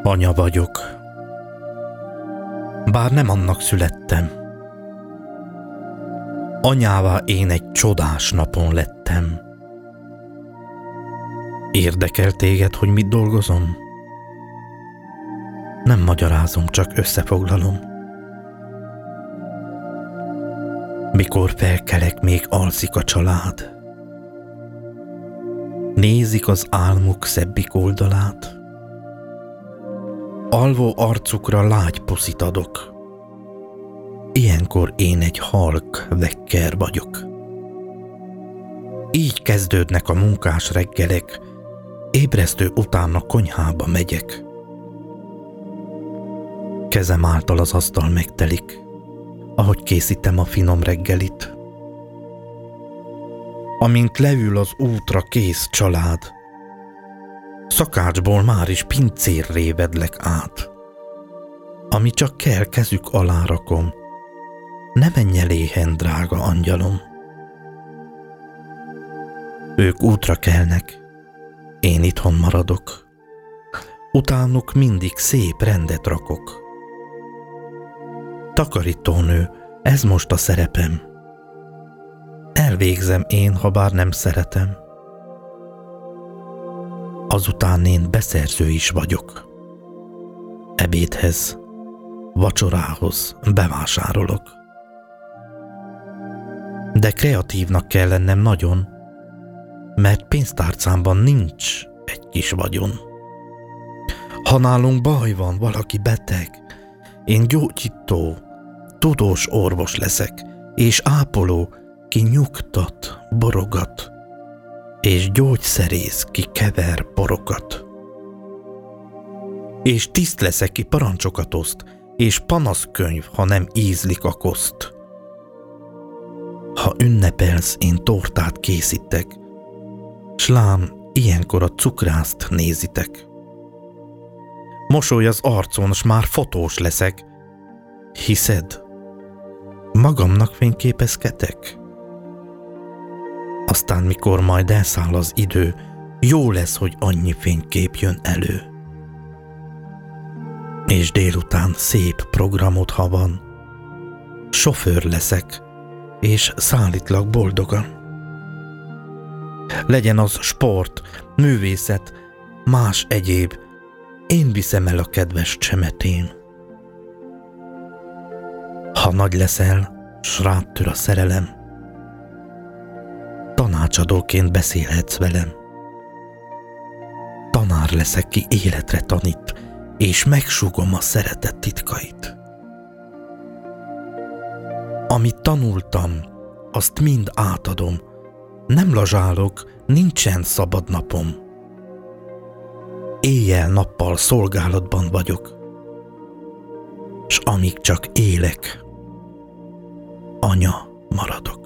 Anya vagyok, bár nem annak születtem. Anyává én egy csodás napon lettem. Érdekel téged, hogy mit dolgozom? Nem magyarázom, csak összefoglalom. Mikor felkelek, még alszik a család. Nézik az álmuk szebbik oldalát. Alvó arcukra lágy puszit adok. Ilyenkor én egy halk vekker vagyok. Így kezdődnek a munkás reggelek, ébresztő után a konyhába megyek. Kezem által az asztal megtelik, ahogy készítem a finom reggelit. Amint leül az útra kész család, szakácsból már is pincérré vedlek át. Ami csak kell, kezük alá rakom, ne menj el éhen, drága angyalom. Ők útra kelnek, én itthon maradok, utánuk mindig szép rendet rakok. Takarítónő, ez most a szerepem. Elvégzem én, ha bár nem szeretem. Azután én beszerző is vagyok. Ebédhez, vacsorához bevásárolok. De kreatívnak kell lennem nagyon, mert pénztárcámban nincs egy kis vagyon. Ha nálunk baj van, valaki beteg, én gyógyító, tudós orvos leszek, és ápoló, ki nyugtat, borogat, és gyógyszerész, ki kever borokat. És tiszt leszek, ki parancsokat oszt, és panaszkönyv, ha nem ízlik a koszt. Ha ünnepelsz, én tortát készítek, s lám, ilyenkor a cukrászt nézitek. Mosoly az arcon, s már fotós leszek, hiszed? Magamnak fényképezketek? Aztán, mikor majd elszáll az idő, jó lesz, hogy annyi fénykép jön elő. És délután szép programod, ha van, sofőr leszek, és szállítlak boldogan. Legyen az sport, művészet, más egyéb, én viszem el a kedves csemetén. Ha nagy leszel, s rád tör a szerelem, tanácsadóként beszélhetsz velem. Tanár leszek, ki életre tanít, és megsúgom a szeretet titkait. Amit tanultam, azt mind átadom, nem lazsálok, nincsen szabad napom. Éjjel-nappal szolgálatban vagyok, s amíg csak élek, anya maradok.